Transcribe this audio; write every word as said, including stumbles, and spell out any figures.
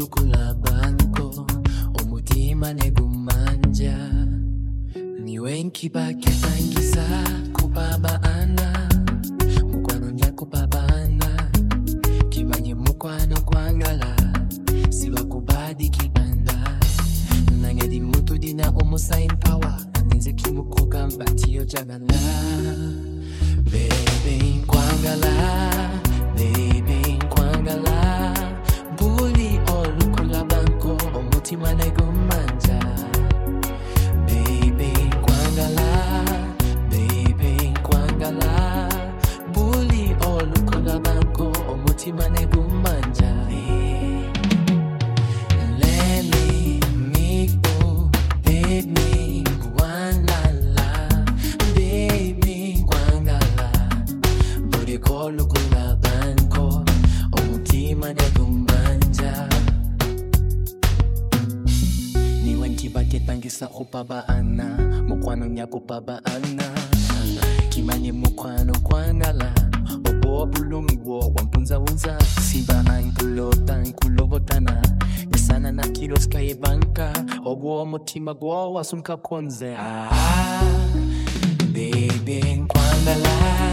kulaban ko umutima negumanja niwe nkibaketangisa kubabaana mukwano nja kubabaana kimanye mukwano kwangala sibakubadi kibanda nange di mutu dina omusain power ninze kimukoka mbatiyo jagala baby kwangala baby kwangala buli olukulabanko omutima negumanja baby kwangala baby kwangala buli olukulabanko omutima negumanja leni miko baby wanala baby kwangala buli olukulabanko omutima negumanja niwe nkibaketangisa kubabaana mukwano nyakubabaana kimanye mukwano kwangala obo bulumi bwo wampunza wunza siba ankulota nkulobotana esana na kilos kayebanka obwo omutima gwo wasumka konze ah baby kwangala